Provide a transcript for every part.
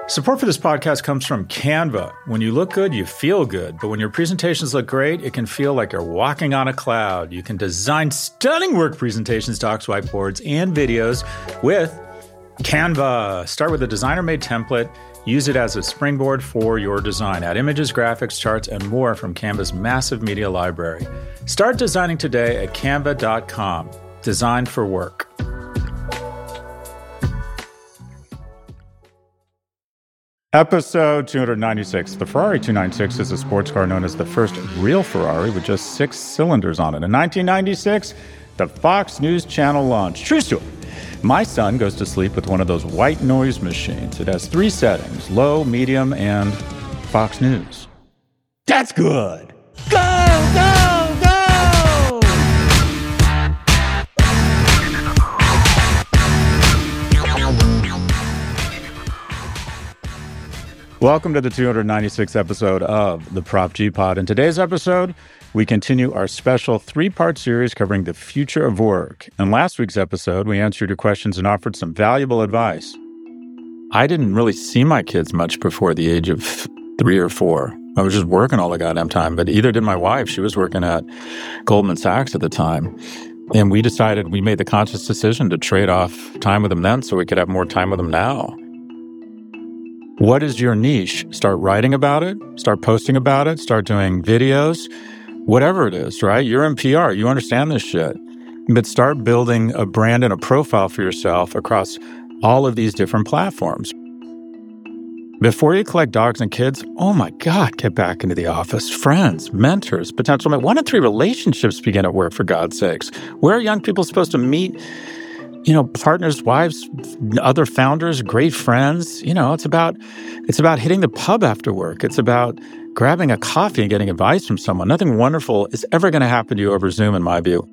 Support for this podcast comes from Canva. When you look good, you feel good. But when your presentations look great, it can feel like you're walking on a cloud. You can design stunning work presentations, docs, whiteboards, and videos with Canva. Start with a designer-made template. Use it as a springboard for your design. Add images, graphics, charts, and more from Canva's massive media library. Start designing today at canva.com. Designed for work. Episode 296. The Ferrari 296 is a sports car known as the first real Ferrari with just 6 cylinders on it. In 1996, the Fox News Channel launched. True story. My son goes to sleep with one of those white noise machines. It has 3 settings, low, medium, and Fox News. That's good. Go, go, go! Welcome to the 296th episode of the Prop G Pod. In today's episode, we continue our special 3-part series covering the future of work. In last week's episode, we answered your questions and offered some valuable advice. I didn't really see my kids much before the age of 3 or 4. I was just working all the goddamn time, but either did my wife. She was working at Goldman Sachs at the time. And we made the conscious decision to trade off time with them then so we could have more time with them now. What is your niche? Start writing about it, start posting about it, start doing videos, whatever it is, right? You're in PR, you understand this shit. But start building a brand and a profile for yourself across all of these different platforms. Before you collect dogs and kids, oh my God, get back into the office. Friends, mentors, potential 1 in 3 relationships begin at work, for God's sakes. Where are young people supposed to meet? Partners, wives, other founders, great friends. It's about hitting the pub after work. It's about grabbing a coffee and getting advice from someone. Nothing wonderful is ever going to happen to you over Zoom, in my view.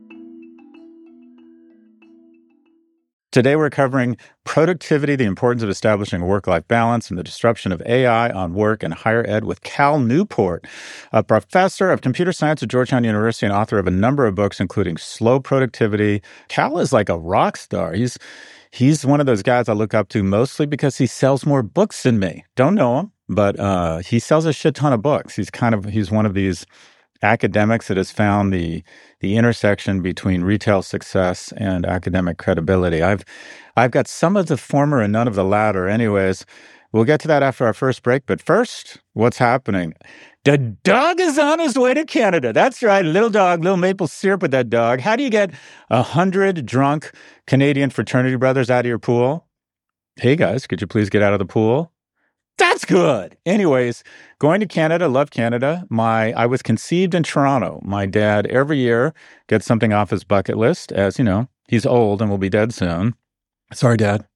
Today, we're covering productivity, the importance of establishing a work-life balance, and the disruption of AI on work and higher ed with Cal Newport, a professor of computer science at Georgetown University and author of a number of books, including Slow Productivity. Cal is like a rock star. He's one of those guys I look up to mostly because he sells more books than me. Don't know him, but he sells a shit ton of books. He's one of these academics that has found the intersection between retail success and academic credibility. I've got some of the former and none of the latter. Anyways, we'll get to that after our first break. But first, what's happening? The dog is on his way to Canada. That's right, little dog, little maple syrup with that dog. How do you get 100 drunk Canadian fraternity brothers out of your pool? Hey guys, could you please get out of the pool? That's good. Anyways, going to Canada, love Canada. I was conceived in Toronto. My dad every year gets something off his bucket list, as you know, he's old and will be dead soon. Sorry, Dad.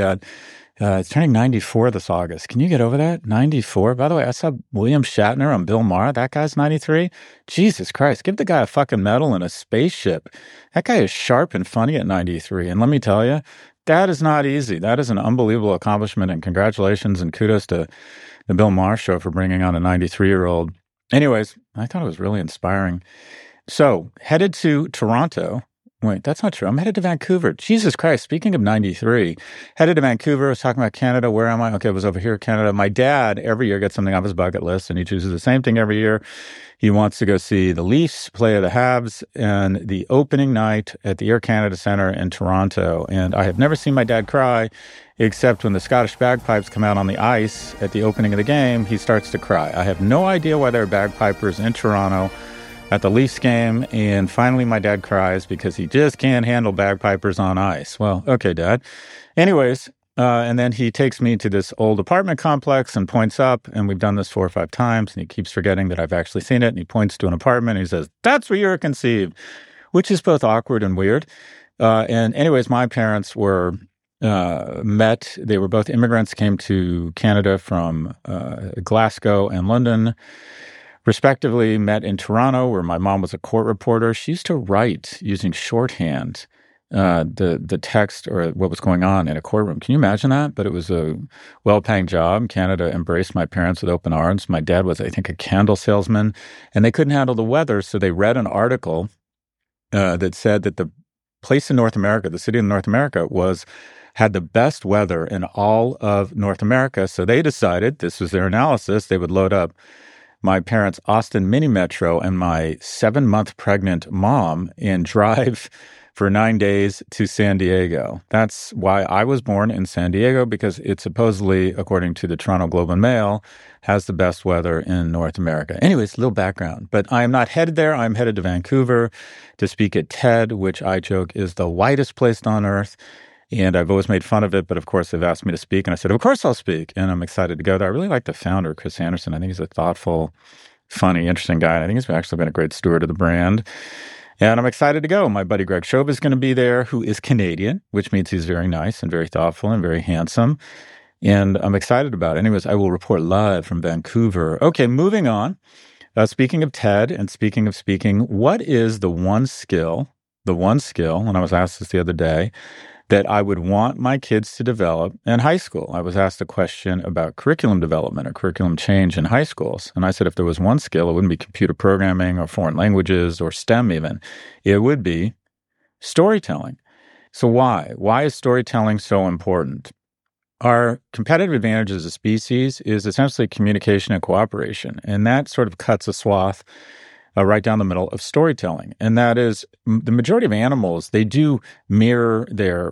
It's turning 94 this August. Can you get over that? 94? By the way, I saw William Shatner on Bill Maher. That guy's 93. Jesus Christ, give the guy a fucking medal and a spaceship. That guy is sharp and funny at 93. And let me tell you, that is not easy. That is an unbelievable accomplishment, and congratulations and kudos to the Bill Maher Show for bringing on a 93-year-old. Anyways, I thought it was really inspiring. So, headed to Toronto. Wait, that's not true. I'm headed to Vancouver. Jesus Christ, speaking of 93, headed to Vancouver. I was talking about Canada. Where am I? Okay, I was over here, Canada. My dad every year gets something off his bucket list, and he chooses the same thing every year. He wants to go see the Leafs play the Habs and the opening night at the Air Canada Centre in Toronto. And I have never seen my dad cry, except when the Scottish bagpipes come out on the ice at the opening of the game, he starts to cry. I have no idea why there are bagpipers in Toronto at the Leafs game, and finally my dad cries because he just can't handle bagpipers on ice. Well, okay, Dad. Anyways, and then he takes me to this old apartment complex and points up, and we've done this 4 or 5 times, and he keeps forgetting that I've actually seen it, and he points to an apartment, and he says, "That's where you were conceived," which is both awkward and weird. And anyways, my parents were met. They were both immigrants, came to Canada from Glasgow and London, respectively, met in Toronto, where my mom was a court reporter. She used to write using shorthand the text or what was going on in a courtroom. Can you imagine that? But it was a well-paying job. Canada embraced my parents with open arms. My dad was, I think, a candle salesman, and they couldn't handle the weather, so they read an article that said that the place in North America, the city in North America, had the best weather in all of North America. So they decided, this was their analysis, they would load up my parents' Austin Mini Metro and my 7-month pregnant mom and drive for 9 days to San Diego. That's why I was born in San Diego, because it supposedly, according to the Toronto Globe and Mail, has the best weather in North America. Anyways, a little background. But I am not headed there. I'm headed to Vancouver to speak at TED, which I joke is the whitest place on earth. And I've always made fun of it, but of course they've asked me to speak, and I said, of course I'll speak. And I'm excited to go there. I really like the founder, Chris Anderson. I think he's a thoughtful, funny, interesting guy. And I think he's actually been a great steward of the brand. And I'm excited to go. My buddy Greg Shove is going to be there, who is Canadian, which means he's very nice and very thoughtful and very handsome. And I'm excited about it. Anyways, I will report live from Vancouver. Okay, moving on. Speaking of TED and speaking of speaking, what is the one skill, and I was asked this the other day, that I would want my kids to develop in high school? I was asked a question about curriculum development or curriculum change in high schools. And I said, if there was one skill, it wouldn't be computer programming or foreign languages or STEM even. It would be storytelling. So why? Why is storytelling so important? Our competitive advantage as a species is essentially communication and cooperation. And that sort of cuts a swath right down the middle of storytelling. And that is, the majority of animals, they do mirror their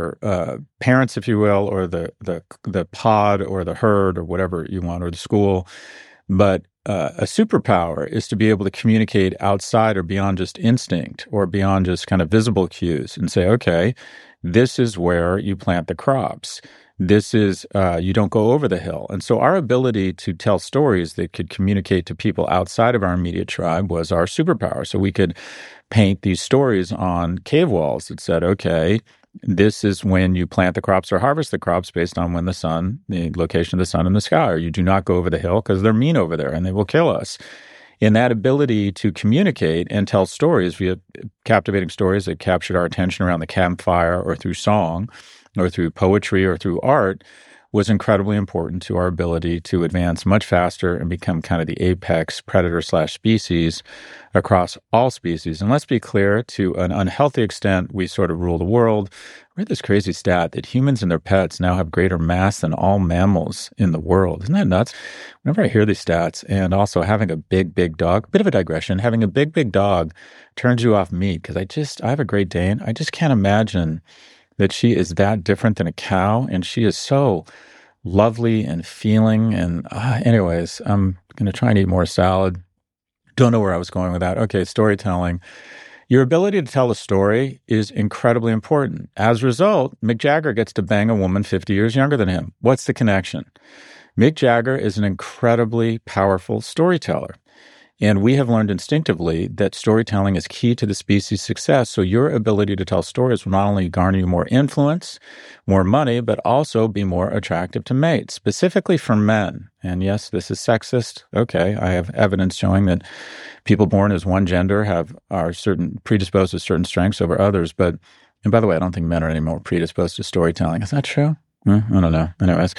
parents, if you will, or the pod or the herd or whatever you want, or the school. But a superpower is to be able to communicate outside or beyond just instinct or beyond just kind of visible cues and say, okay, this is where you plant the crops. This is, you don't go over the hill. And so our ability to tell stories that could communicate to people outside of our immediate tribe was our superpower. So we could paint these stories on cave walls that said, okay, this is when you plant the crops or harvest the crops based on when the location of the sun in the sky, or you do not go over the hill because they're mean over there and they will kill us. In that ability to communicate and tell stories via captivating stories that captured our attention around the campfire or through song, or through poetry or through art, was incredibly important to our ability to advance much faster and become kind of the apex predator/species across all species. And let's be clear, to an unhealthy extent, we sort of rule the world. I read this crazy stat that humans and their pets now have greater mass than all mammals in the world. Isn't that nuts? Whenever I hear these stats, and also having a big, big dog, bit of a digression, having a big, big dog turns you off meat, because I have a Great Dane. I just can't imagine that she is that different than a cow, and she is so lovely and feeling. And anyways, I'm going to try and eat more salad. Don't know where I was going with that. Okay, storytelling. Your ability to tell a story is incredibly important. As a result, Mick Jagger gets to bang a woman 50 years younger than him. What's the connection? Mick Jagger is an incredibly powerful storyteller. And we have learned instinctively that storytelling is key to the species' success. So your ability to tell stories will not only garner you more influence, more money, but also be more attractive to mates, specifically for men. And yes, this is sexist. Okay, I have evidence showing that people born as one gender are predisposed to certain strengths over others. And by the way, I don't think men are any more predisposed to storytelling. Is that true? I don't know. Anyways,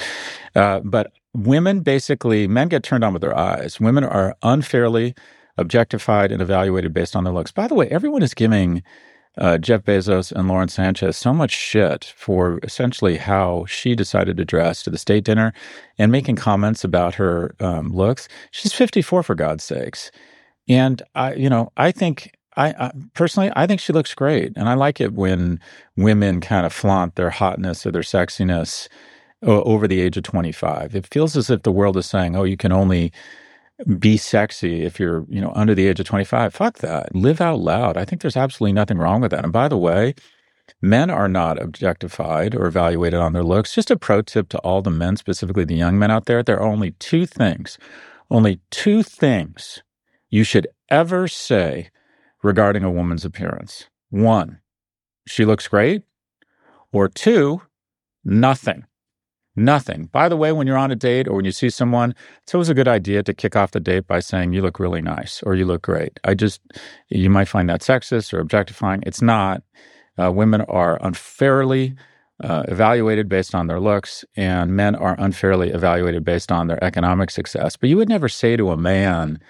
but women, basically, men get turned on with their eyes. Women are unfairly objectified and evaluated based on their looks. By the way, everyone is giving Jeff Bezos and Lauren Sanchez so much shit for essentially how she decided to dress to the state dinner and making comments about her looks. She's 54, for God's sakes. And I think personally, I think she looks great. And I like it when women kind of flaunt their hotness or their sexiness over the age of 25. It feels as if the world is saying, oh, you can only be sexy if you're, under the age of 25. Fuck that. Live out loud. I think there's absolutely nothing wrong with that. And by the way, men are not objectified or evaluated on their looks. Just a pro tip to all the men, specifically the young men out there. There are only two things you should ever say regarding a woman's appearance. 1, she looks great. Or 2, nothing. Nothing. By the way, when you're on a date or when you see someone, it's always a good idea to kick off the date by saying, you look really nice or you look great. You might find that sexist or objectifying. It's not. Women are unfairly evaluated based on their looks, and men are unfairly evaluated based on their economic success. But you would never say to a man,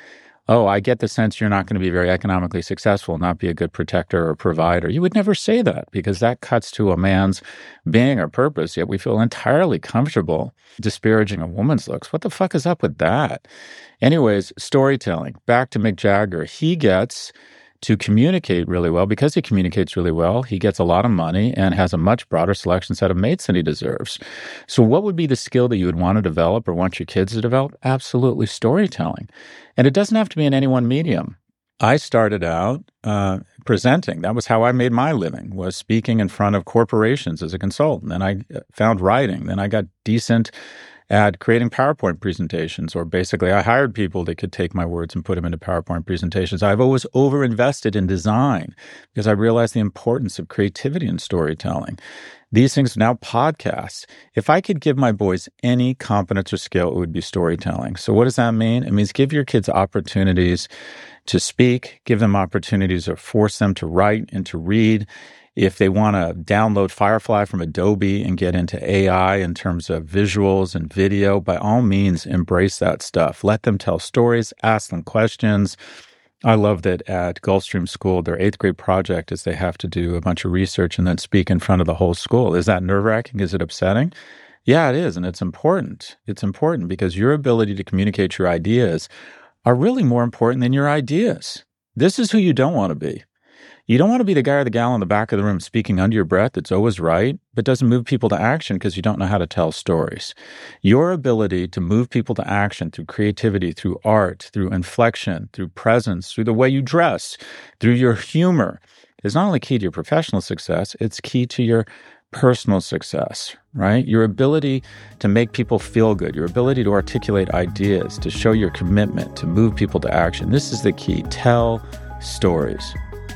oh, I get the sense you're not going to be very economically successful, not be a good protector or provider. You would never say that because that cuts to a man's being or purpose, yet we feel entirely comfortable disparaging a woman's looks. What the fuck is up with that? Anyways, storytelling. Back to Mick Jagger. He gets to communicate really well. Because he communicates really well, he gets a lot of money and has a much broader selection set of mates than he deserves. So what would be the skill that you would want to develop or want your kids to develop? Absolutely storytelling. And it doesn't have to be in any one medium. I started out presenting. That was how I made my living, was speaking in front of corporations as a consultant. Then I found writing. Then I got decent at creating PowerPoint presentations, or basically I hired people that could take my words and put them into PowerPoint presentations. I've always overinvested in design because I realized the importance of creativity and storytelling. These things are now podcasts. If I could give my boys any competence or skill, it would be storytelling. So what does that mean? It means give your kids opportunities to speak, give them opportunities or force them to write and to read. If they want to download Firefly from Adobe and get into AI in terms of visuals and video, by all means, embrace that stuff. Let them tell stories, ask them questions. I love that at Gulfstream School, their 8th grade project is they have to do a bunch of research and then speak in front of the whole school. Is that nerve-wracking? Is it upsetting? Yeah, it is, and it's important. It's important because your ability to communicate your ideas are really more important than your ideas. This is who you don't want to be. You don't want to be the guy or the gal in the back of the room speaking under your breath that's always right, but doesn't move people to action because you don't know how to tell stories. Your ability to move people to action through creativity, through art, through inflection, through presence, through the way you dress, through your humor is not only key to your professional success, it's key to your personal success, right? Your ability to make people feel good, your ability to articulate ideas, to show your commitment, to move people to action. This is the key. Tell stories.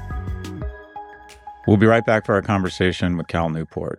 We'll be right back for our conversation with Cal Newport.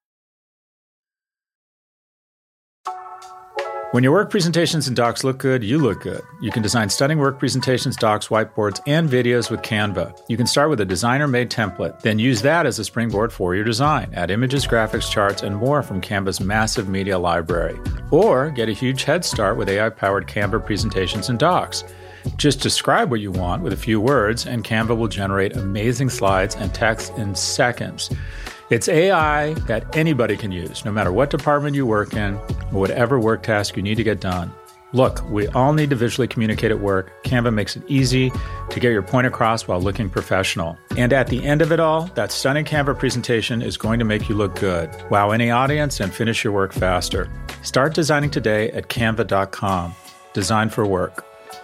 When your work presentations and docs look good, you look good. You can design stunning work presentations, docs, whiteboards, and videos with Canva. You can start with a designer-made template, then use that as a springboard for your design. Add images, graphics, charts, and more from Canva's massive media library. Or get a huge head start with AI-powered Canva presentations and docs. Just describe what you want with a few words, and Canva will generate amazing slides and text in seconds. It's AI that anybody can use, no matter what department you work in or whatever work task you need to get done. Look, we all need to visually communicate at work. Canva makes it easy to get your point across while looking professional. And at the end of it all, that stunning Canva presentation is going to make you look good, wow any audience, and finish your work faster. Start designing today at canva.com. Design for work.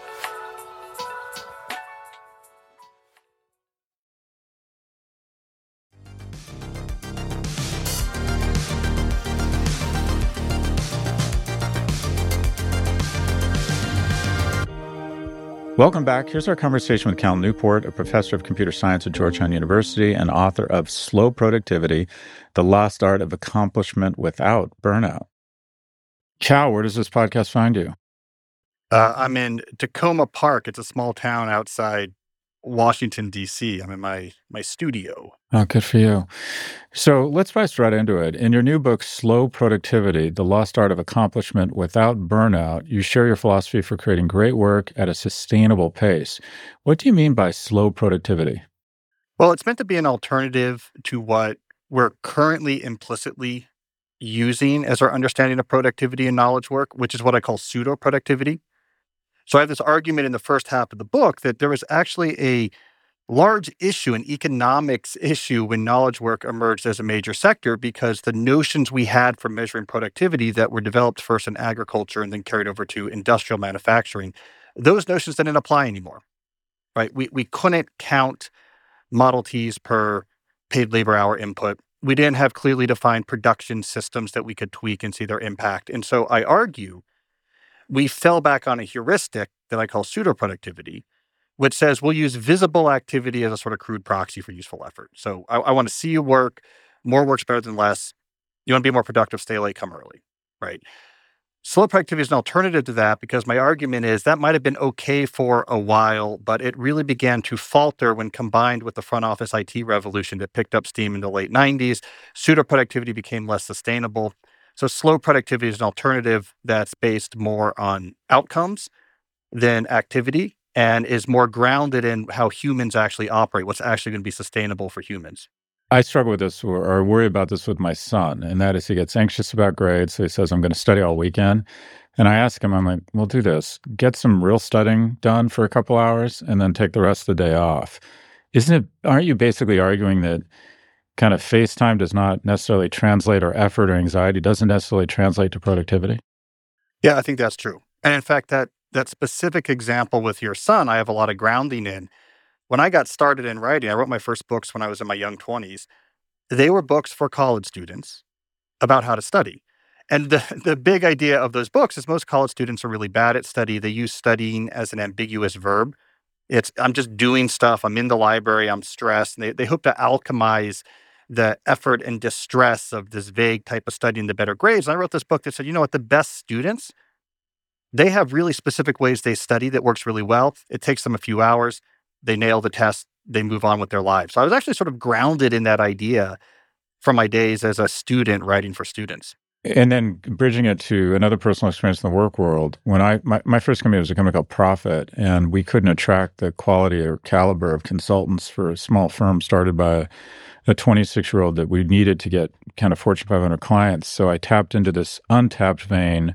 Welcome back. Here's our conversation with Cal Newport, a professor of computer science at Georgetown University and author of Slow Productivity, The Lost Art of Accomplishment Without Burnout. Cal, where does this podcast find you? I'm in Tacoma Park. It's a small town outside Washington, D.C. I'm in my studio. Oh, good for you. So let's dive right into it. In your new book, Slow Productivity, The Lost Art of Accomplishment Without Burnout, you share your philosophy for creating great work at a sustainable pace. What do you mean by slow productivity? Well, it's meant to be an alternative to what we're currently implicitly using as our understanding of productivity and knowledge work, which is what I call pseudo-productivity. So I have this argument in the first half of the book that there was actually a large issue, an economics issue, when knowledge work emerged as a major sector, because the notions we had for measuring productivity that were developed first in agriculture and then carried over to industrial manufacturing, those notions didn't apply anymore, right? We couldn't count Model Ts per paid labor hour input. We didn't have clearly defined production systems that we could tweak and see their impact. And so I argue we fell back on a heuristic that I call pseudo-productivity, which says we'll use visible activity as a sort of crude proxy for useful effort. So I want to see you work. More work's better than less. You want to be more productive, stay late, come early, right? Slow productivity is an alternative to that because my argument is that might have been okay for a while, but it really began to falter when combined with the front office IT revolution that picked up steam in the late 90s. Pseudo-productivity became less sustainable. So slow productivity is an alternative that's based more on outcomes than activity. and is more grounded in how humans actually operate, what's actually going to be sustainable for humans. I struggle with this or worry about this with my son, and that is he gets anxious about grades. So he says, I'm going to study all weekend. And I ask him, I'm like, well, do this. Get some real studying done for a couple hours and then take the rest of the day off. Aren't you basically arguing that kind of face time does not necessarily translate, or effort or anxiety doesn't necessarily translate to productivity? Yeah, I think that's true. And in fact, that specific example with your son, I have a lot of grounding in. When I got started in writing, I wrote my first books when I was in my young 20s. They were books for college students about how to study. And the big idea of those books is most college students are really bad at study. They use studying as an ambiguous verb. It's I'm just doing stuff. I'm in the library. I'm stressed. And they hope to alchemize the effort and distress of this vague type of studying to better grades. And I wrote this book that said, you know what, the best students, they have really specific ways they study that works really well. It takes them a few hours. They nail the test. They move on with their lives. So I was actually sort of grounded in that idea from my days as a student writing for students. And then bridging it to another personal experience in the work world, when my first company was a company called Profit, and we couldn't attract the quality or caliber of consultants for a small firm started by a 26-year-old that we needed to get kind of Fortune 500 clients. So I tapped into this untapped vein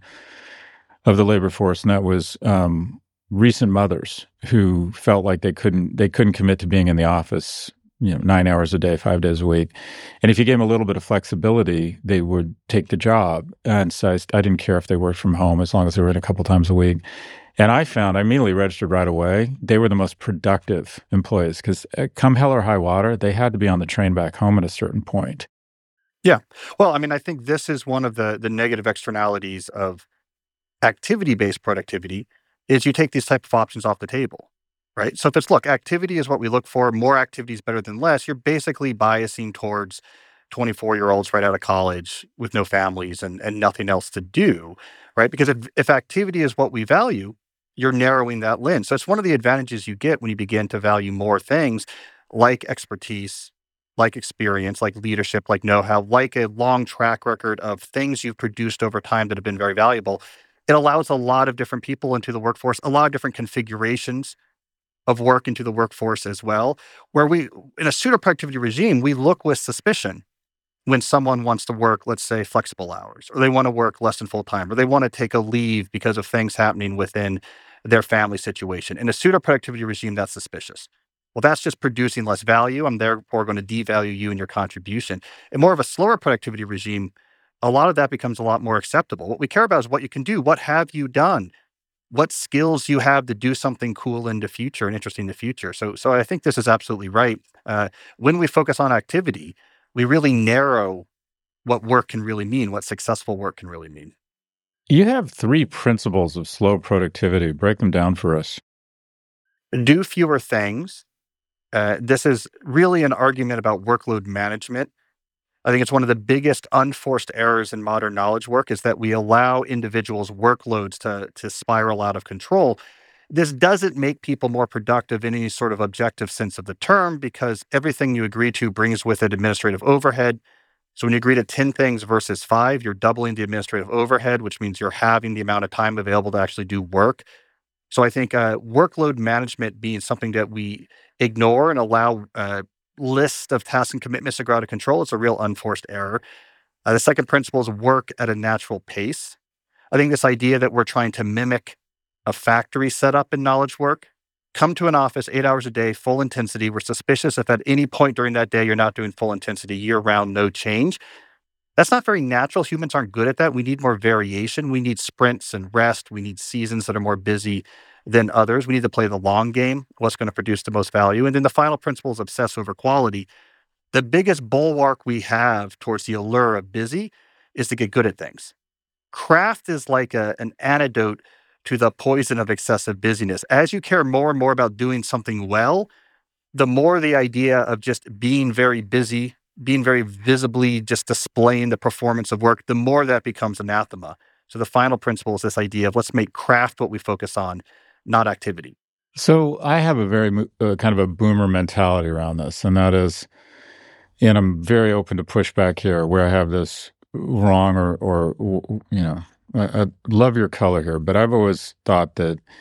of the labor force, and that was recent mothers who felt like they couldn't commit to being in the office, 9 hours a day, 5 days a week. And if you gave them a little bit of flexibility, they would take the job. And so I didn't care if they worked from home as long as they were in a couple times a week. And I immediately registered right away, they were the most productive employees because come hell or high water, they had to be on the train back home at a certain point. Yeah. Well, I mean, I think this is one of the negative externalities of activity-based productivity is you take these type of options off the table, right? So if it's, look, activity is what we look for, more activity is better than less, you're basically biasing towards 24-year-olds right out of college with no families and nothing else to do, right? Because if activity is what we value, you're narrowing that lens. So it's one of the advantages you get when you begin to value more things like expertise, like experience, like leadership, like know-how, like a long track record of things you've produced over time that have been very valuable. It allows a lot of different people into the workforce, a lot of different configurations of work into the workforce as well, where in a pseudo productivity regime, we look with suspicion when someone wants to work, let's say, flexible hours, or they want to work less than full time, or they want to take a leave because of things happening within their family situation. In a pseudo productivity regime, that's suspicious. Well, that's just producing less value. I'm therefore going to devalue you and your contribution. In more of a slower productivity regime, a lot of that becomes a lot more acceptable. What we care about is what you can do. What have you done? What skills you have to do something cool in the future and interesting in the future. So I think this is absolutely right. When we focus on activity, we really narrow what work can really mean, what successful work can really mean. You have three principles of slow productivity. Break them down for us. Do fewer things. This is really an argument about workload management. I think it's one of the biggest unforced errors in modern knowledge work is that we allow individuals' workloads to spiral out of control. This doesn't make people more productive in any sort of objective sense of the term because everything you agree to brings with it administrative overhead. So when you agree to 10 things versus 5, you're doubling the administrative overhead, which means you're having the amount of time available to actually do work. So I think workload management being something that we ignore and allow list of tasks and commitments to go out of control, it's a real unforced error. The second principle is work at a natural pace. I think this idea that we're trying to mimic a factory setup in knowledge work, come to an office 8 hours a day, full intensity. We're suspicious if at any point during that day you're not doing full intensity year round, no change. That's not very natural. Humans aren't good at that. We need more variation. We need sprints and rest. We need seasons that are more busy than others. We need to play the long game, what's going to produce the most value. And then the final principle is obsess over quality. The biggest bulwark we have towards the allure of busy is to get good at things. Craft is like an antidote to the poison of excessive busyness. As you care more and more about doing something well, the more the idea of just being very busy, being very visibly just displaying the performance of work, the more that becomes anathema. So the final principle is this idea of let's make craft what we focus on, not activity. So I have a very kind of a boomer mentality around this, and that is, and I'm very open to pushback here where I have this wrong or I love your color here, but I've always thought that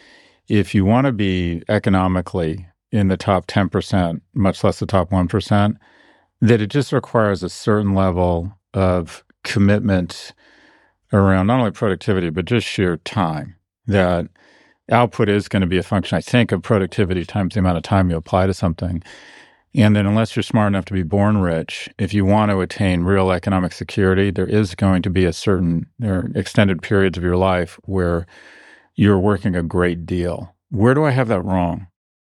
if you want to be economically in the top 10%, much less the top 1%, that it just requires a certain level of commitment around not only productivity, but just sheer time. That output is going to be a function, I think, of productivity times the amount of time you apply to something. And then unless you're smart enough to be born rich, if you want to attain real economic security, there is going to be there are extended periods of your life where you're working a great deal. Where do I have that wrong?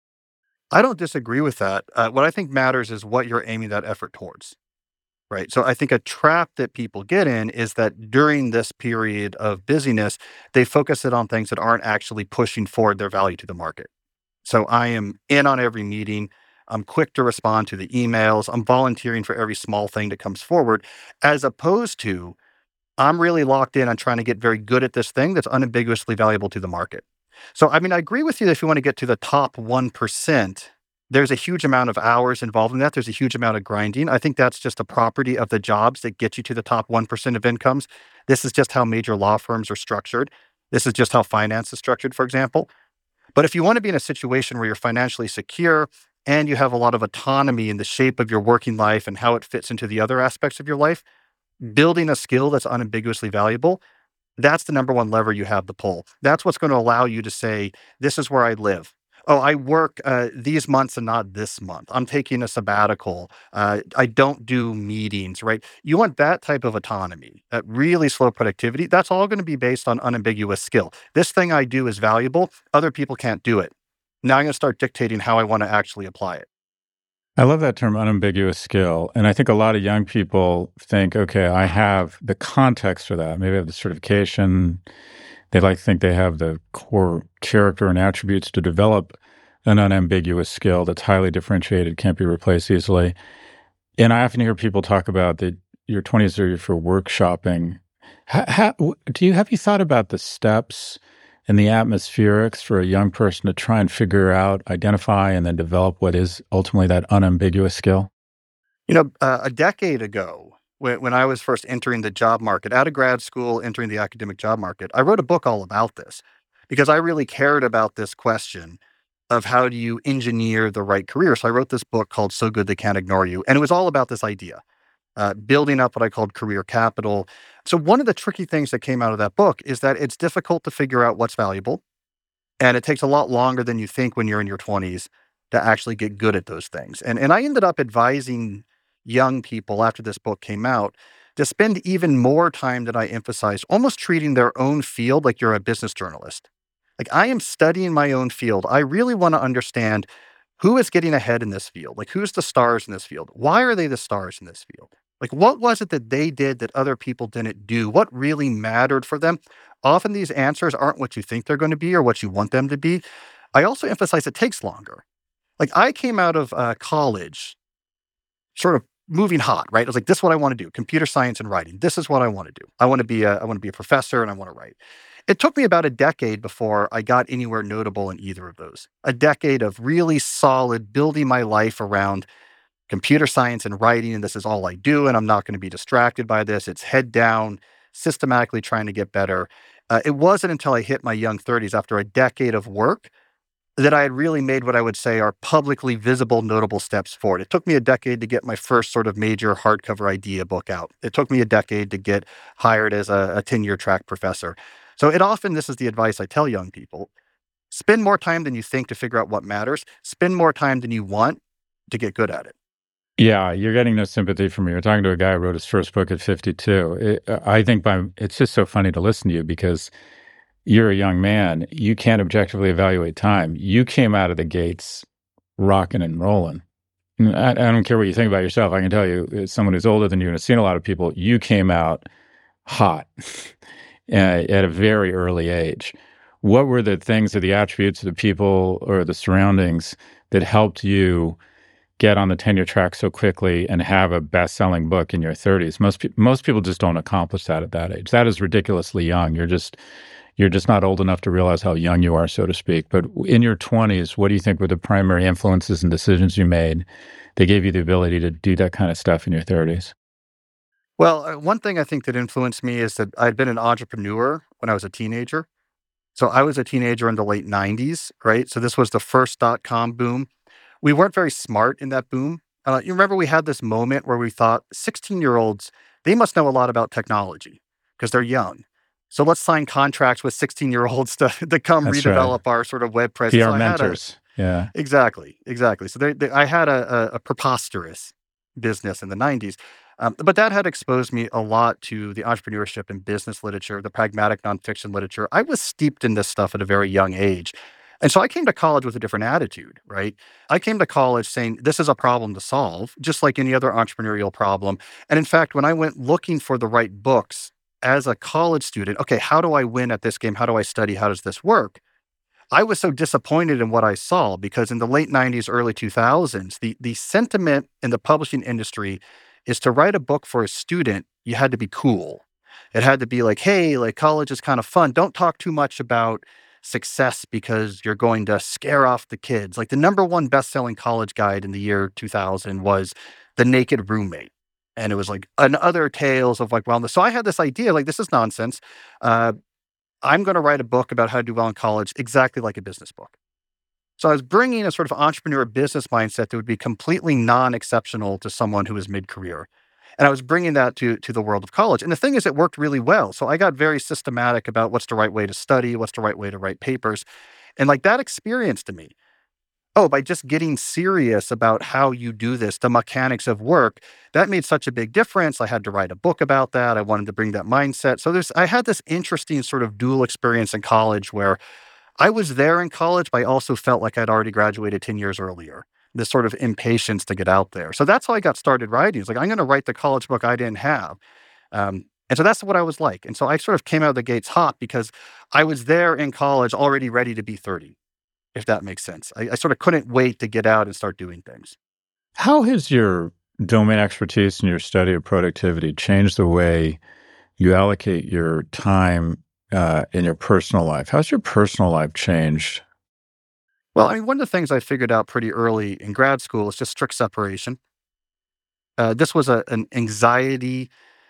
I don't disagree with that. What I think matters is what you're aiming that effort towards, right? So I think a trap that people get in is that during this period of busyness, they focus it on things that aren't actually pushing forward their value to the market. So I am in on every meeting. I'm quick to respond to the emails. I'm volunteering for every small thing that comes forward, as opposed to I'm really locked in on trying to get very good at this thing that's unambiguously valuable to the market. So, I mean, I agree with you that if you want to get to the top 1%, there's a huge amount of hours involved in that. There's a huge amount of grinding. I think that's just a property of the jobs that get you to the top 1% of incomes. This is just how major law firms are structured. This is just how finance is structured, for example. But if you want to be in a situation where you're financially secure and you have a lot of autonomy in the shape of your working life and how it fits into the other aspects of your life, building a skill that's unambiguously valuable, that's the number one lever you have to pull. That's what's going to allow you to say, this is where I live. Oh, I work these months and not this month. I'm taking a sabbatical. I don't do meetings, right? You want that type of autonomy, that really slow productivity. That's all going to be based on unambiguous skill. This thing I do is valuable. Other people can't do it. Now I'm going to start dictating how I want to actually apply it. I love that term, unambiguous skill. And I think a lot of young people think, okay, I have the context for that. Maybe I have the certification. They like to think they have the core character and attributes to develop an unambiguous skill that's highly differentiated, can't be replaced easily. And I often hear people talk about that your 20s are for workshopping. Have you thought about the steps and the atmospherics for a young person to try and figure out, identify, and then develop what is ultimately that unambiguous skill? A decade ago, when I was first entering the job market, out of grad school, entering the academic job market, I wrote a book all about this because I really cared about this question of how do you engineer the right career. So I wrote this book called So Good They Can't Ignore You. And it was all about this idea, building up what I called career capital. So one of the tricky things that came out of that book is that it's difficult to figure out what's valuable. And it takes a lot longer than you think when you're in your 20s to actually get good at those things. And I ended up advising young people after this book came out to spend even more time than I emphasized, almost treating their own field like you're a business journalist. Like I am studying my own field. I really want to understand who is getting ahead in this field. Like who's the stars in this field? Why are they the stars in this field? Like what was it that they did that other people didn't do? What really mattered for them? Often these answers aren't what you think they're going to be or what you want them to be. I also emphasize it takes longer. Like I came out of college sort of moving hot, right? I was like, this is what I want to do. Computer science and writing. This is what I want to do. I want to be a professor and I want to write. It took me about a decade before I got anywhere notable in either of those. A decade of really solid building my life around computer science and writing, and this is all I do, and I'm not going to be distracted by this. It's head down, systematically trying to get better. It wasn't until I hit my young 30s, after a decade of work, that I had really made what I would say are publicly visible, notable steps forward. It took me a decade to get my first sort of major hardcover idea book out. It took me a decade to get hired as a tenure track professor. So this is the advice I tell young people: spend more time than you think to figure out what matters. Spend more time than you want to get good at it. Yeah, you're getting no sympathy from me. You're talking to a guy who wrote his first book at 52. I think it's just so funny to listen to you because you're a young man. You can't objectively evaluate time. You came out of the gates rocking and rolling. I don't care what you think about yourself. I can tell you, as someone who's older than you and has seen a lot of people, you came out hot at a very early age. What were the things or the attributes of the people or the surroundings that helped you get on the tenure track so quickly and have a best-selling book in your 30s? Most people just don't accomplish that at that age. That is ridiculously young. You're just not old enough to realize how young you are, so to speak. But in your 20s, what do you think were the primary influences and decisions you made that gave you the ability to do that kind of stuff in your 30s? Well, one thing I think that influenced me is that I'd been an entrepreneur when I was a teenager. So I was a teenager in the late 90s, right? So this was the first dot-com boom. We weren't very smart in that boom. You remember we had this moment where we thought 16-year-olds, they must know a lot about technology because they're young. So let's sign contracts with 16-year-olds to come That's right. redevelop our sort of web Be presence. our So I had a mentors. Yeah. exactly. So I had a preposterous business in the 90s. But that had exposed me a lot to the entrepreneurship and business literature, the pragmatic nonfiction literature. I was steeped in this stuff at a very young age. And so I came to college with a different attitude, right? I came to college saying, this is a problem to solve, just like any other entrepreneurial problem. And in fact, when I went looking for the right books as a college student, okay, how do I win at this game? How do I study? How does this work? I was so disappointed in what I saw because in the late 90s, early 2000s, the sentiment in the publishing industry is to write a book for a student, you had to be cool. It had to be like, hey, like college is kind of fun. Don't talk too much about success because you're going to scare off the kids. Like the number one best-selling college guide in the year 2000 was The Naked Roommate. And it was like, and other tales of like wellness. So I had this idea, like, this is nonsense. Uh, I'm going to write a book about how to do well in college, exactly like a business book. So I was bringing a sort of entrepreneur business mindset that would be completely non-exceptional to someone who is mid-career. And I was bringing that to the world of college. And the thing is, it worked really well. So I got very systematic about what's the right way to study, what's the right way to write papers. And like that experience to me, oh, by just getting serious about how you do this, the mechanics of work, that made such a big difference. I had to write a book about that. I wanted to bring that mindset. So I had this interesting sort of dual experience in college where I was there in college, but I also felt like I'd already graduated 10 years earlier. This sort of impatience to get out there. So that's how I got started writing. It's like, I'm going to write the college book I didn't have. And so that's what I was like. And so I sort of came out of the gates hot because I was there in college already ready to be 30, if that makes sense. I sort of couldn't wait to get out and start doing things. How has your domain expertise and your study of productivity changed the way you allocate your time in your personal life? How's your personal life changed? Well, I mean, one of the things I figured out pretty early in grad school is just strict separation. This was an anxiety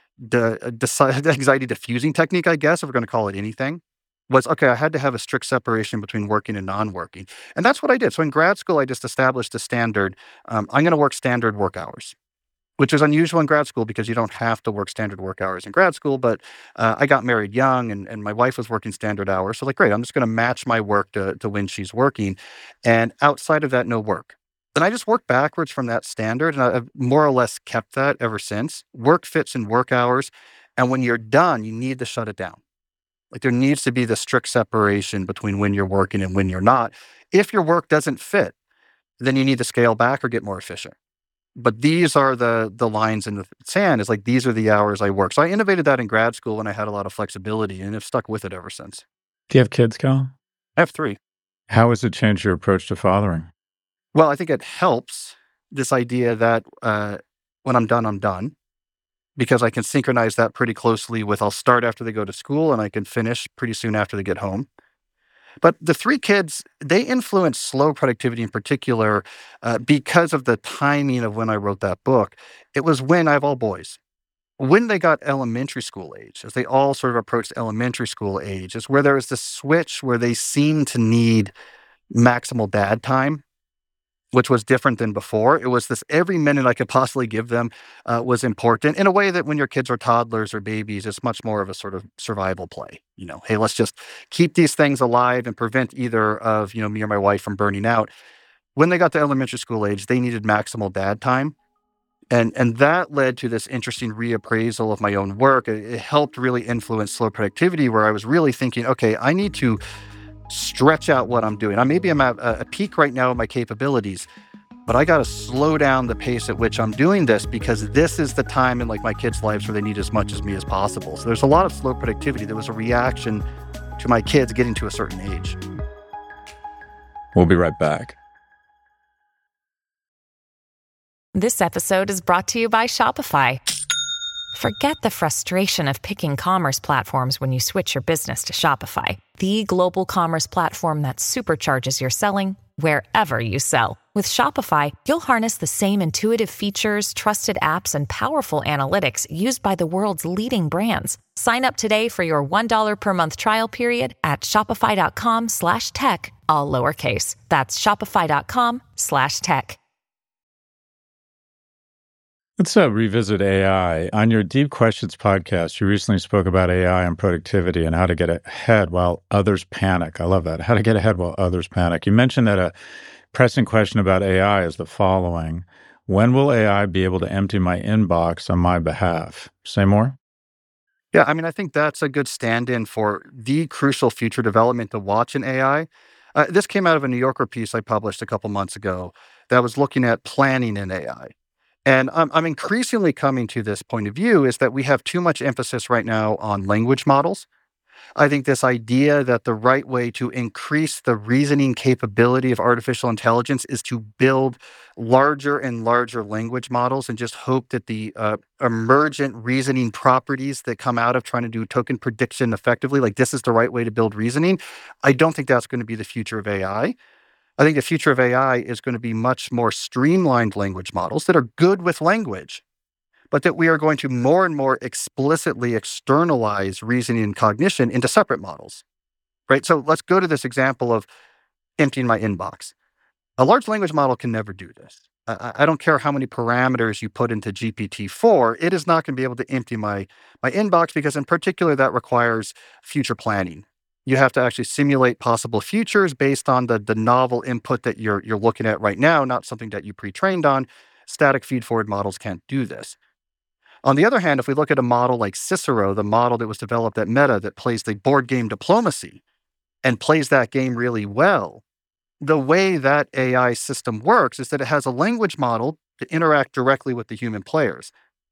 anxiety diffusing technique, I guess, if we're going to call it anything. Was okay. I had to have a strict separation between working and non-working, and that's what I did. So in grad school, I just established a standard. I'm going to work standard work hours, which is unusual in grad school because you don't have to work standard work hours in grad school. But I got married young and my wife was working standard hours. So like, great, I'm just going to match my work to when she's working. And outside of that, no work. And I just worked backwards from that standard. And I've more or less kept that ever since. Work fits in work hours. And when you're done, you need to shut it down. Like there needs to be the strict separation between when you're working and when you're not. If your work doesn't fit, then you need to scale back or get more efficient. But these are the lines in the sand. Is like, these are the hours I work. So I innovated that in grad school when I had a lot of flexibility and have stuck with it ever since. Do you have kids, Cal? I have 3. How has it changed your approach to fathering? Well, I think it helps this idea that when I'm done, because I can synchronize that pretty closely with I'll start after they go to school and I can finish pretty soon after they get home. But the 3 kids, they influence slow productivity in particular because of the timing of when I wrote that book. It was when I have all boys. When they got elementary school age, as they all sort of approached elementary school age, is where there was this switch where they seemed to need maximal dad time, which was different than before. It was this every minute I could possibly give them was important in a way that when your kids are toddlers or babies, it's much more of a sort of survival play. You know, hey, let's just keep these things alive and prevent either of, me or my wife from burning out. When they got to elementary school age, they needed maximal dad time. And that led to this interesting reappraisal of my own work. It helped really influence slow productivity where I was really thinking, okay, I need to stretch out what I'm doing. Maybe I'm at a peak right now of my capabilities, but I got to slow down the pace at which I'm doing this because this is the time in like my kids' lives where they need as much as me as possible. So there's a lot of slow productivity. There was a reaction to my kids getting to a certain age. We'll be right back. This episode is brought to you by Shopify. Forget the frustration of picking commerce platforms when you switch your business to Shopify, the global commerce platform that supercharges your selling wherever you sell. With Shopify, you'll harness the same intuitive features, trusted apps, and powerful analytics used by the world's leading brands. Sign up today for your $1 per month trial period at shopify.com/tech, all lowercase. That's shopify.com/tech. Let's revisit AI. On your Deep Questions podcast, you recently spoke about AI and productivity and how to get ahead while others panic. I love that. How to get ahead while others panic. You mentioned that a pressing question about AI is the following: when will AI be able to empty my inbox on my behalf? Say more? Yeah, I mean, I think that's a good stand-in for the crucial future development to watch in AI. This came out of a New Yorker piece I published a couple months ago that was looking at planning in AI. And I'm increasingly coming to this point of view is that we have too much emphasis right now on language models. I think this idea that the right way to increase the reasoning capability of artificial intelligence is to build larger and larger language models and just hope that the emergent reasoning properties that come out of trying to do token prediction effectively, like this is the right way to build reasoning. I don't think that's going to be the future of AI. I think the future of AI is going to be much more streamlined language models that are good with language, but that we are going to more and more explicitly externalize reasoning and cognition into separate models, right? So let's go to this example of emptying my inbox. A large language model can never do this. I don't care how many parameters you put into GPT-4, it is not going to be able to empty my inbox because in particular that requires future planning. You have to actually simulate possible futures based on the novel input that you're looking at right now, not something that you pre-trained on. Static feed-forward models can't do this. On the other hand, if we look at a model like Cicero, the model that was developed at Meta that plays the board game Diplomacy and plays that game really well, the way that AI system works is that it has a language model to interact directly with the human players,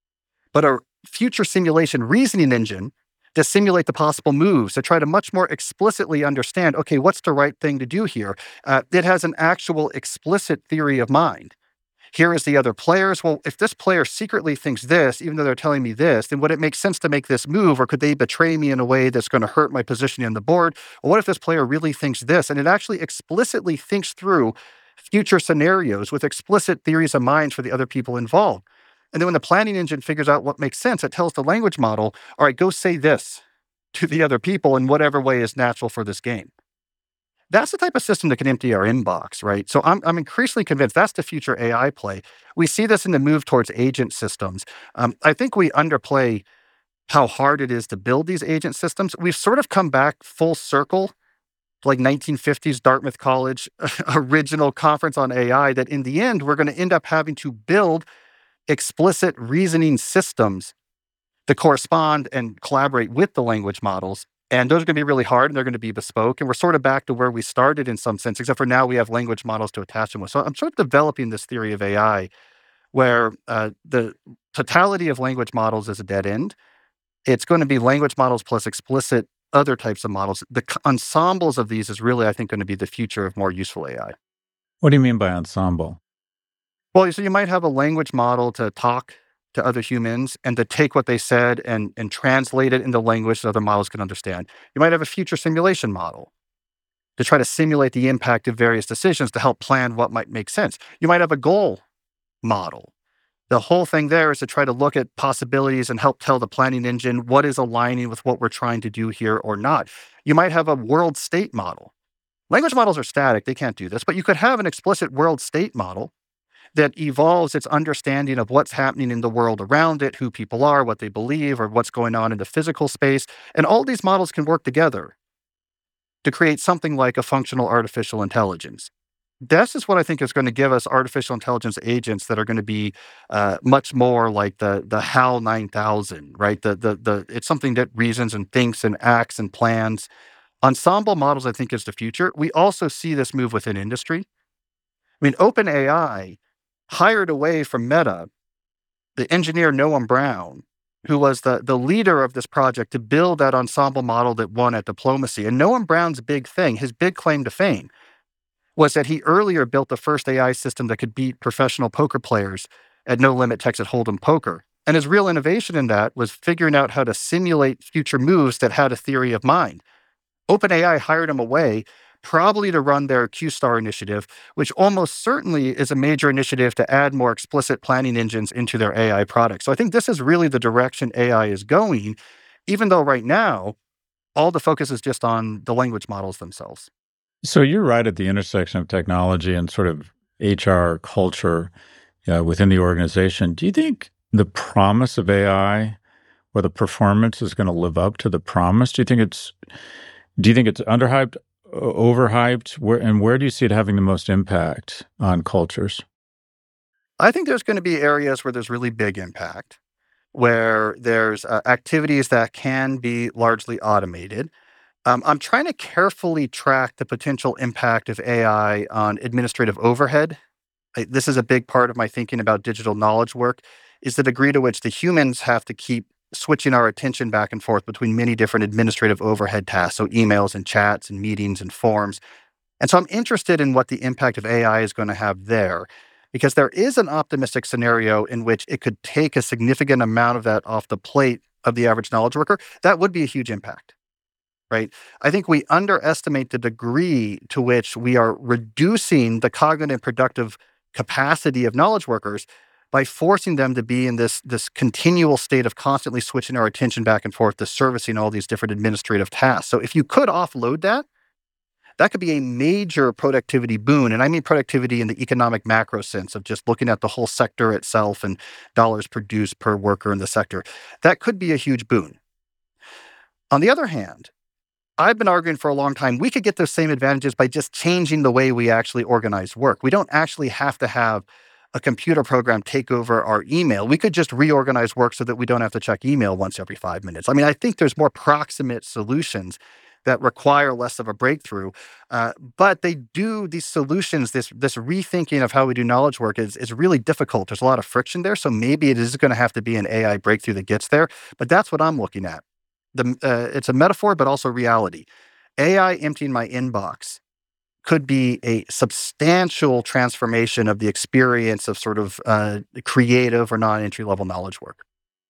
but a future simulation reasoning engine to simulate the possible moves, to try to much more explicitly understand, okay, what's the right thing to do here? It has an actual explicit theory of mind. Here is the other players. Well, if this player secretly thinks this, even though they're telling me this, then would it make sense to make this move, or could they betray me in a way that's going to hurt my position on the board? Or what if this player really thinks this? And it actually explicitly thinks through future scenarios with explicit theories of mind for the other people involved. And then when the planning engine figures out what makes sense, it tells the language model, all right, go say this to the other people in whatever way is natural for this game. That's the type of system that can empty our inbox, right? So I'm increasingly convinced that's the future AI play. We see this in the move towards agent systems. I think we underplay how hard it is to build these agent systems. We've sort of come back full circle, like 1950s Dartmouth College original conference on AI, that in the end, we're going to end up having to build explicit reasoning systems to correspond and collaborate with the language models. And those are going to be really hard and they're going to be bespoke. And we're sort of back to where we started in some sense, except for now we have language models to attach them with. So I'm sort of developing this theory of AI where the totality of language models is a dead end. It's going to be language models plus explicit other types of models. The ensembles of these is really, I think, going to be the future of more useful AI. What do you mean by ensemble? Well, so you might have a language model to talk to other humans and to take what they said and translate it into language that other models can understand. You might have a future simulation model to try to simulate the impact of various decisions to help plan what might make sense. You might have a goal model. The whole thing there is to try to look at possibilities and help tell the planning engine what is aligning with what we're trying to do here or not. You might have a world state model. Language models are static, they can't do this, but you could have an explicit world state model that evolves its understanding of what's happening in the world around it, who people are, what they believe, or what's going on in the physical space. And all these models can work together to create something like a functional artificial intelligence. This is what I think is going to give us artificial intelligence agents that are going to be much more like the HAL 9000, right? It's something that reasons and thinks and acts and plans. Ensemble models, I think, is the future. We also see this move within industry. I mean, OpenAI hired away from Meta the engineer Noam Brown, who was the leader of this project to build that ensemble model that won at Diplomacy. And Noam Brown's big thing, his big claim to fame, was that he earlier built the first AI system that could beat professional poker players at No Limit Texas Hold'em poker. And his real innovation in that was figuring out how to simulate future moves that had a theory of mind. OpenAI hired him away, probably to run their QStar initiative, which almost certainly is a major initiative to add more explicit planning engines into their AI products. So I think this is really the direction AI is going, even though right now, all the focus is just on the language models themselves. So you're right at the intersection of technology and sort of HR culture within the organization. Do you think the promise of AI or the performance is going to live up to the promise? Do you think it's underhyped, overhyped? Where do you see it having the most impact on cultures? I think there's going to be areas where there's really big impact, where there's activities that can be largely automated. I'm trying to carefully track the potential impact of AI on administrative overhead. This is a big part of my thinking about digital knowledge work, is the degree to which the humans have to keep switching our attention back and forth between many different administrative overhead tasks, so emails and chats and meetings and forms. And so I'm interested in what the impact of AI is going to have there, because there is an optimistic scenario in which it could take a significant amount of that off the plate of the average knowledge worker. That would be a huge impact, right? I think we underestimate the degree to which we are reducing the cognitive productive capacity of knowledge workers by forcing them to be in this continual state of constantly switching our attention back and forth to servicing all these different administrative tasks. So if you could offload that, that could be a major productivity boon. And I mean productivity in the economic macro sense of just looking at the whole sector itself and dollars produced per worker in the sector. That could be a huge boon. On the other hand, I've been arguing for a long time, we could get those same advantages by just changing the way we actually organize work. We don't actually have to have a computer program take over our email. We could just reorganize work so that we don't have to check email once every 5 minutes. I mean, I think there's more proximate solutions that require less of a breakthrough. But these solutions, this rethinking of how we do knowledge work is really difficult. There's a lot of friction there. So maybe it is going to have to be an AI breakthrough that gets there. But that's what I'm looking at. It's a metaphor, but also reality. AI emptying my inbox could be a substantial transformation of the experience of sort of creative or non-entry level knowledge work.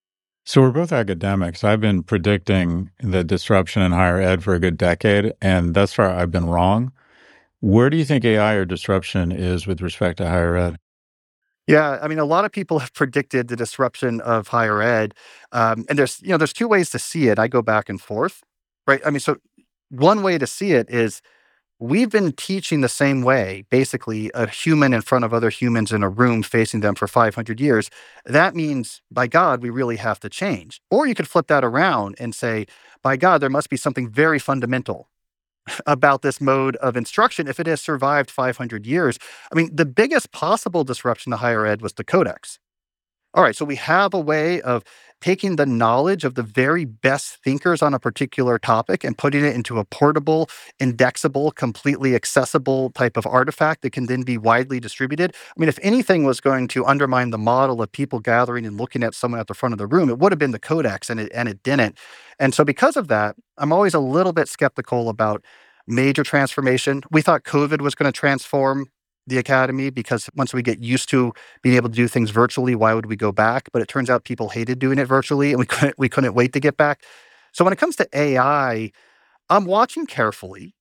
So we're both academics. I've been predicting the disruption in higher ed for a good decade, and thus far I've been wrong. Where do you think AI or disruption is with respect to higher ed? Yeah, I mean, a lot of people have predicted the disruption of higher ed, and there's two ways to see it. I go back and forth, right? I mean, so one way to see it is we've been teaching the same way, basically, a human in front of other humans in a room facing them for 500 years. That means, by God, we really have to change. Or you could flip that around and say, by God, there must be something very fundamental about this mode of instruction if it has survived 500 years. I mean, the biggest possible disruption to higher ed was the codex. All right, so we have a way of taking the knowledge of the very best thinkers on a particular topic and putting it into a portable, indexable, completely accessible type of artifact that can then be widely distributed. I mean, if anything was going to undermine the model of people gathering and looking at someone at the front of the room, it would have been the codex, and it didn't. And so because of that, I'm always a little bit skeptical about major transformation. We thought COVID was going to transform the academy because once we get used to being able to do things virtually, why would we go back? But it turns out people hated doing it virtually, and we couldn't wait to get back. So when it comes to AI, I'm watching carefully.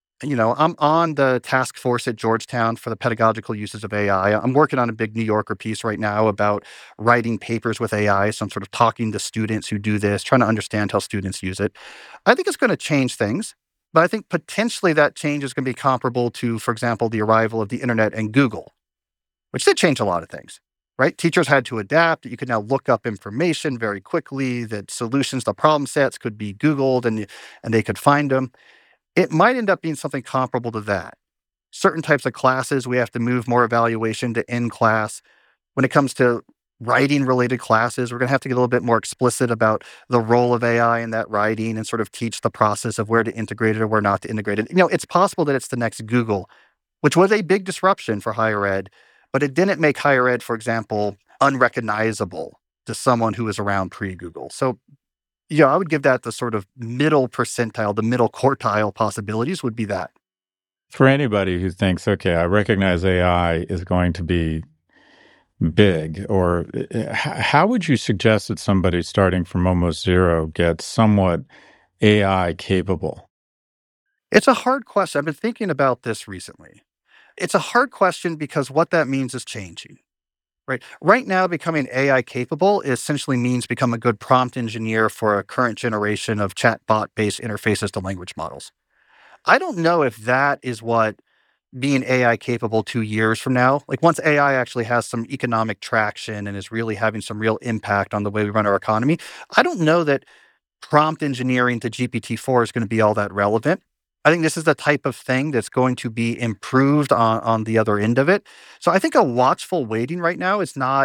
I'm on the task force at Georgetown for the pedagogical uses of AI. I'm working on a big New Yorker piece right now about writing papers with AI. So I'm sort of talking to students who do this, trying to understand how students use it. I think it's going to change things. But I think potentially that change is going to be comparable to, for example, the arrival of the internet and Google, which did change a lot of things, right? Teachers had to adapt. You could now look up information very quickly, that solutions to problem sets could be Googled and they could find them. It might end up being something comparable to that. Certain types of classes, we have to move more evaluation to in class. When it comes to writing related classes, we're going to have to get a little bit more explicit about the role of AI in that writing and sort of teach the process of where to integrate it or where not to integrate it. It's possible that it's the next Google, which was a big disruption for higher ed, but it didn't make higher ed, for example, unrecognizable to someone who was around pre-Google. So, I would give that the sort of middle percentile, the middle quartile possibilities would be that. For anybody who thinks, okay, I recognize AI is going to be big? Or how would you suggest that somebody starting from almost zero gets somewhat AI capable? It's a hard question. I've been thinking about this recently. It's a hard question because what that means is changing. Right. Right now, becoming AI capable essentially means become a good prompt engineer for a current generation of chatbot based interfaces to language models. I don't know if that is what being AI capable 2 years from now, like once AI actually has some economic traction and is really having some real impact on the way we run our economy, I don't know that prompt engineering to GPT-4 is going to be all that relevant. I think this is the type of thing that's going to be improved on the other end of it. So I think a watchful waiting right now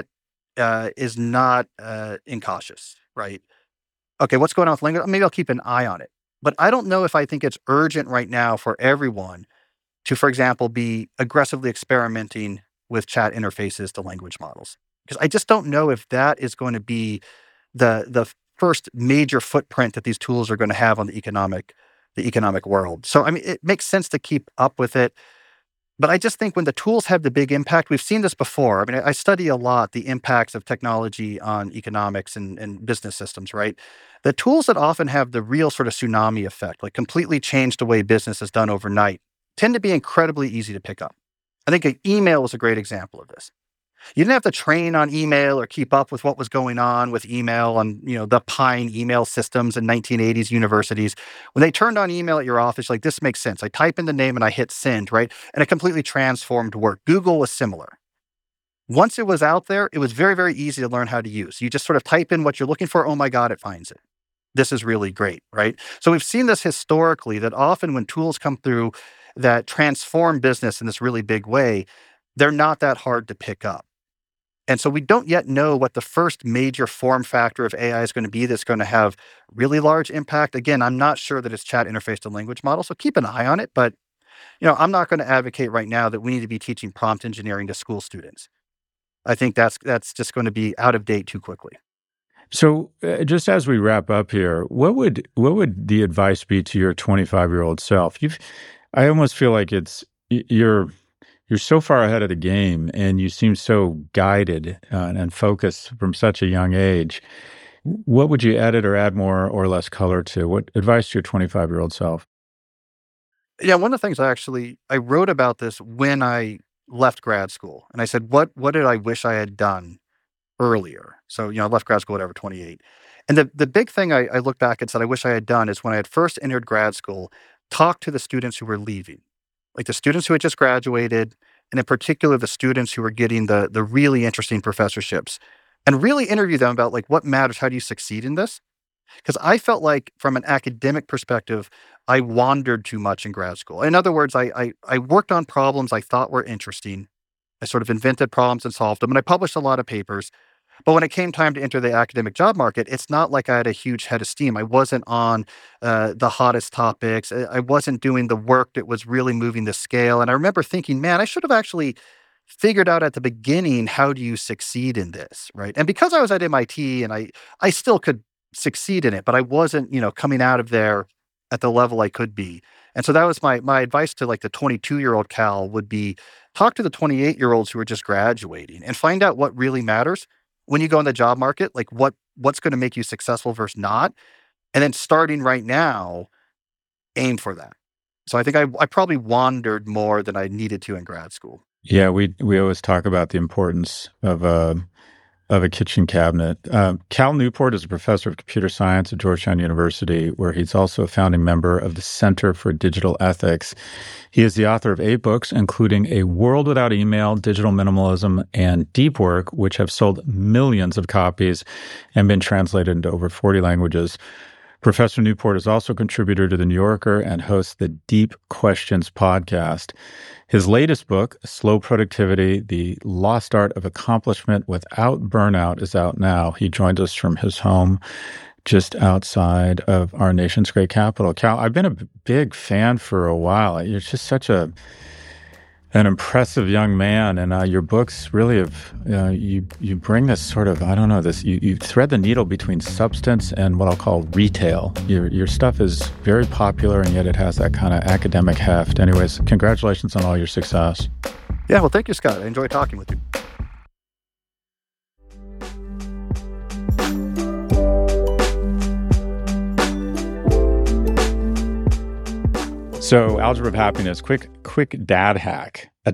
is not incautious, right? Okay, what's going on with language? Maybe I'll keep an eye on it. But I don't know if I think it's urgent right now for everyone to, for example, be aggressively experimenting with chat interfaces to language models. Because I just don't know if that is going to be the first major footprint that these tools are going to have on the economic world. So I mean, it makes sense to keep up with it. But I just think when the tools have the big impact, we've seen this before. I mean, I study a lot the impacts of technology on economics and business systems, right? The tools that often have the real sort of tsunami effect, like completely change the way business is done overnight, tend to be incredibly easy to pick up. I think email was a great example of this. You didn't have to train on email or keep up with what was going on with email on, the Pine email systems in 1980s universities. When they turned on email at your office, like this makes sense. I type in the name and I hit send, right? And it completely transformed work. Google was similar. Once it was out there, it was very, very easy to learn how to use. You just sort of type in what you're looking for. Oh my God, it finds it. This is really great, right? So we've seen this historically that often when tools come through that transform business in this really big way, they're not that hard to pick up. And so we don't yet know what the first major form factor of AI is going to be that's going to have really large impact. Again, I'm not sure that it's chat interface to language model, so keep an eye on it. But I'm not going to advocate right now that we need to be teaching prompt engineering to school students. I think that's just going to be out of date too quickly. So, just as we wrap up here, what would the advice be to your 25-year-old self? I almost feel like you're so far ahead of the game, and you seem so guided and focused from such a young age. What would you edit or add more or less color to? What advice to your 25-year-old self? Yeah, one of the things I wrote about this when I left grad school, and I said, what did I wish I had done earlier? So I left grad school whatever 28, and the big thing I looked back and said I wish I had done is when I had first entered grad school, talk to the students who were leaving, like the students who had just graduated, and in particular the students who were getting the really interesting professorships, and really interview them about like what matters, how do you succeed in this? Because I felt like from an academic perspective, I wandered too much in grad school. In other words, I worked on problems I thought were interesting. I sort of invented problems and solved them, and I published a lot of papers. But when it came time to enter the academic job market, it's not like I had a huge head of steam. I wasn't on the hottest topics. I wasn't doing the work that was really moving the scale. And I remember thinking, man, I should have actually figured out at the beginning, how do you succeed in this, right? And because I was at MIT and I still could succeed in it, but I wasn't, coming out of there at the level I could be. And so that was my advice to like the 22-year-old Cal would be talk to the 28-year-olds who are just graduating and find out what really matters when you go in the job market, like what's going to make you successful versus not. And then starting right now, aim for that. So I think I probably wandered more than I needed to in grad school. Yeah, we always talk about the importance of a kitchen cabinet. Cal Newport is a professor of computer science at Georgetown University, where he's also a founding member of the Center for Digital Ethics. He is the author of 8 books, including A World Without Email, Digital Minimalism, and Deep Work, which have sold millions of copies and been translated into over 40 languages. Professor Newport is also a contributor to The New Yorker and hosts the Deep Questions podcast. His latest book, Slow Productivity, The Lost Art of Accomplishment Without Burnout, is out now. He joined us from his home just outside of our nation's great capital. Cal, I've been a big fan for a while. You're just such an impressive young man, and your books really have, you bring this sort of, I don't know, you thread the needle between substance and what I'll call retail. Your stuff is very popular, and yet it has that kind of academic heft. Anyways, congratulations on all your success. Yeah, well, thank you, Scott. I enjoyed talking with you. So, Algebra of Happiness, quick dad hack. A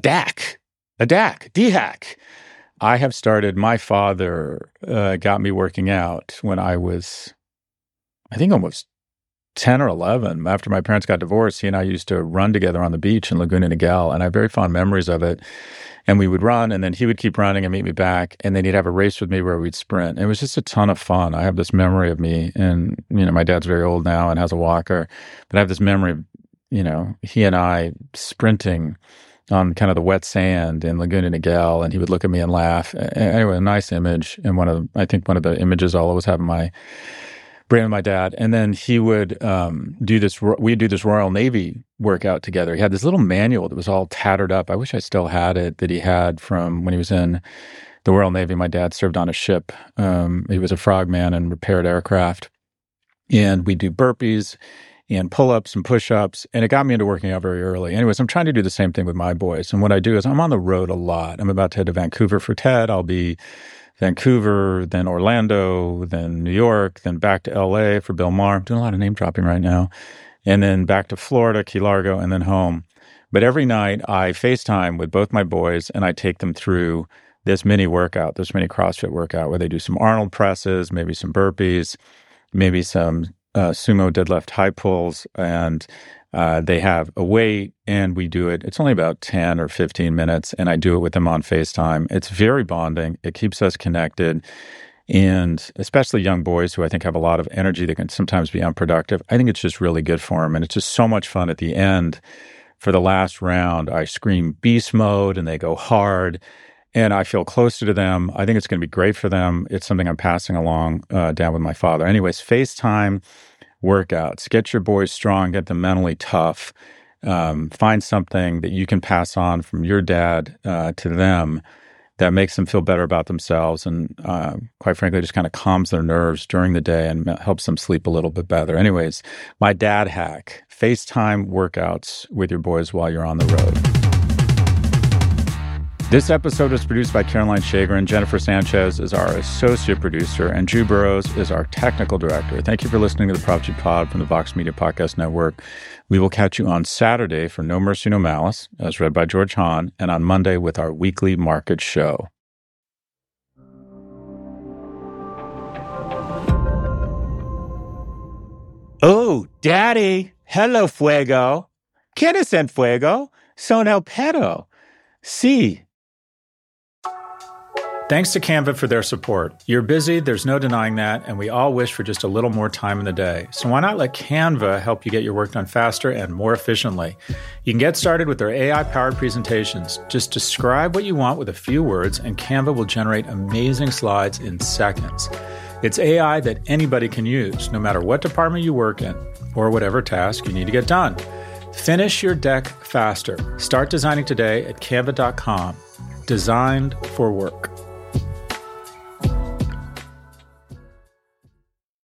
D-hack. I have started, my father got me working out when I was, I think almost 10 or 11. After my parents got divorced, he and I used to run together on the beach in Laguna Niguel, and I have very fond memories of it. And we would run, and then he would keep running and meet me back, and then he'd have a race with me where we'd sprint. It was just a ton of fun. I have this memory of me, and, my dad's very old now and has a walker, but I have this memory of, he and I sprinting on kind of the wet sand in Laguna Niguel, and he would look at me and laugh. Anyway, a nice image, and I think one of the images I'll always have in my brain with my dad. And then he would we'd do this Royal Navy workout together. He had this little manual that was all tattered up. I wish I still had it, that he had from when he was in the Royal Navy. My dad served on a ship. He was a frogman and repaired aircraft. And we do burpees and pull-ups and push-ups, and it got me into working out very early. Anyways, I'm trying to do the same thing with my boys. And what I do is I'm on the road a lot. I'm about to head to Vancouver for TED. I'll be Vancouver, then Orlando, then New York, then back to LA for Bill Maher. I'm doing a lot of name dropping right now. And then back to Florida, Key Largo, and then home. But every night I FaceTime with both my boys, and I take them through this mini CrossFit workout where they do some Arnold presses, maybe some burpees, maybe some sumo deadlift high pulls, and they have a weight, and we do it. It's only about 10 or 15 minutes, and I do it with them on FaceTime. It's very bonding. It keeps us connected, and especially young boys who I think have a lot of energy that can sometimes be unproductive. I think it's just really good for them, and it's just so much fun at the end. For the last round, I scream beast mode, and they go hard, and I feel closer to them. I think it's going to be great for them. It's something I'm passing along down with my father. Anyways, FaceTime workouts. Get your boys strong, get them mentally tough. Find something that you can pass on from your dad to them that makes them feel better about themselves and, quite frankly, just kind of calms their nerves during the day and helps them sleep a little bit better. Anyways, my dad hack, FaceTime workouts with your boys while you're on the road. This episode was produced by Caroline Shagrin. Jennifer Sanchez is our associate producer, and Drew Burrows is our technical director. Thank you for listening to the Prop G Pod from the Vox Media Podcast Network. We will catch you on Saturday for No Mercy, No Malice, as read by George Hahn, and on Monday with our weekly market show. Oh, Daddy. Hello, Fuego. ¿Quieres en fuego? Son el perro. Sí. Thanks to Canva for their support. You're busy, there's no denying that, and we all wish for just a little more time in the day. So why not let Canva help you get your work done faster and more efficiently? You can get started with their AI-powered presentations. Just describe what you want with a few words, and Canva will generate amazing slides in seconds. It's AI that anybody can use, no matter what department you work in or whatever task you need to get done. Finish your deck faster. Start designing today at canva.com. Designed for work.